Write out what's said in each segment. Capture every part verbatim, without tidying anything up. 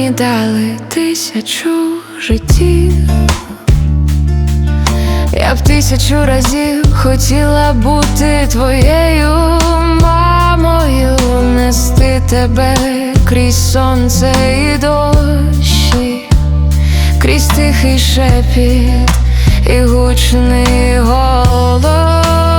мені дали тисячу життів. Я б тисячу разів хотіла бути твоєю мамою, нести тебе крізь сонце і дощі, крізь тихий шепіт і гучний голос.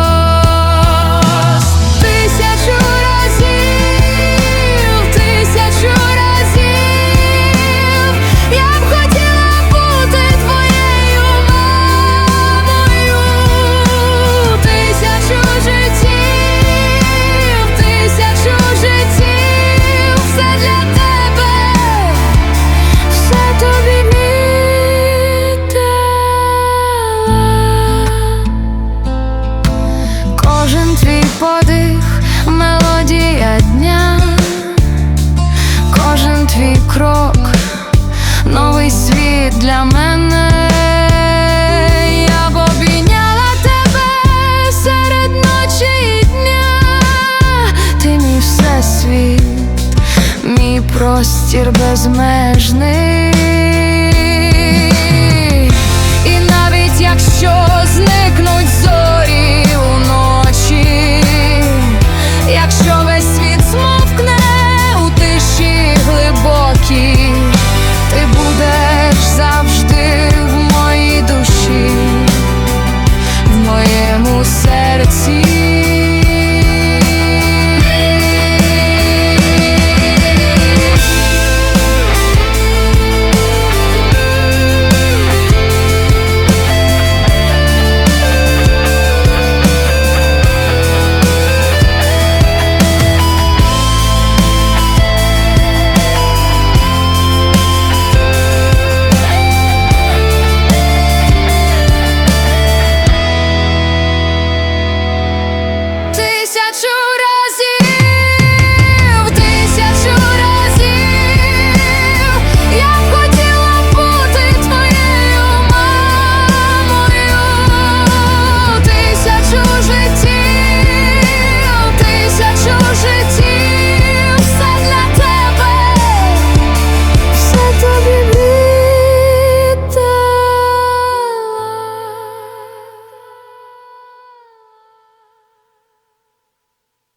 Подих, мелодія дня, кожен твій крок, новий світ для мене. Я б обійняла тебе серед ночі і дня. Ти мій всесвіт, мій простір безмежний.